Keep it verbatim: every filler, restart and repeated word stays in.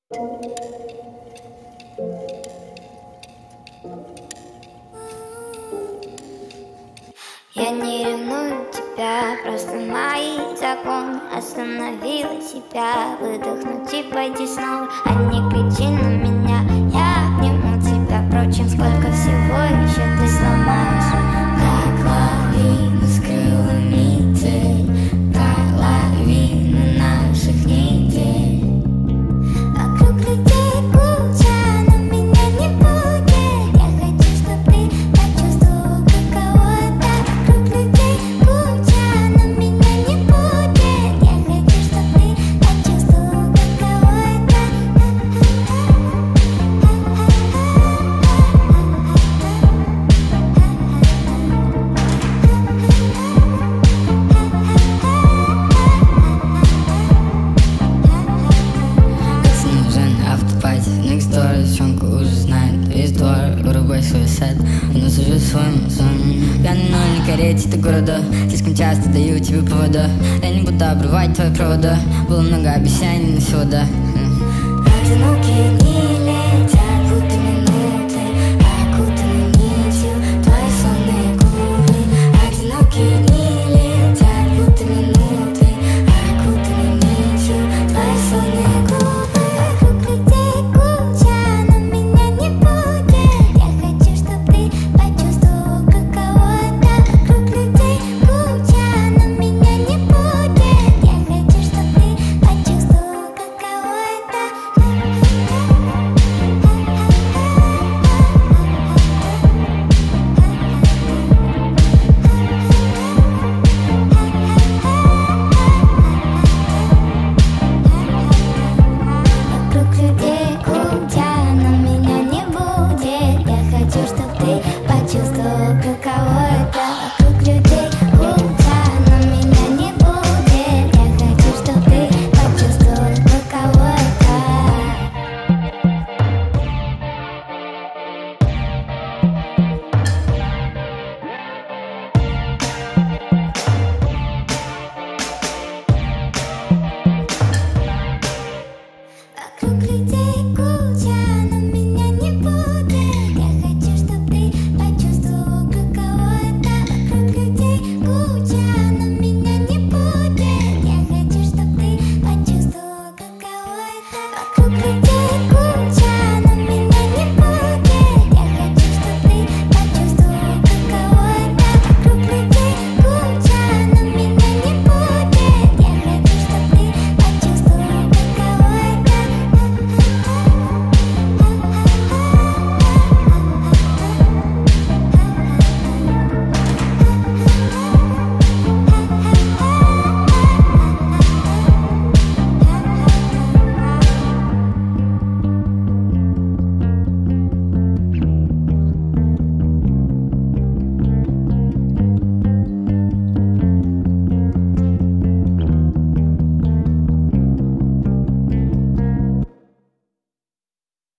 Я не ревную тебя, просто мои законы. Остановила себя, выдохнуть и пойти снова. А не кричи на меня, я обниму тебя. Впрочем, сколько всего еще ты сломаешь. Как лавина скрыла метель, половину наших недель. Вокруг людей куча, но меня не будет. Я хочу, чтоб ты почувствовал, каково это. Вокруг людей куча, но меня не будет. Я хочу, чтоб ты почувствовал, каково это. Store, девчонка уже знает весь двор. Вырубай свой сет, но сужу своим сон. Пьяный ноль на карете до города, слишком часто даю тебе повода. Я не буду обрывать твои провода, было много обещаний, но всего да. Одинокие дни летят, будто минуты, окутаны нитью твои сонные губы. Одинокие дни летят, будто минуты, окутаны нитью твои сонные губы. Вокруг людей куча, но меня не будет. Я хочу, чтоб ты почувствовал, каково это. Вокруг людей куча, но меня не будет. Я хочу, чтоб ты почувствовал, каково это. Вокруг людей куча, но меня не будет. Я хочу, чтоб ты почувствовал, каково это. Вокруг людей куча, но меня не будет. Я хочу, чтоб ты почувствовал, каково это. Вокруг людей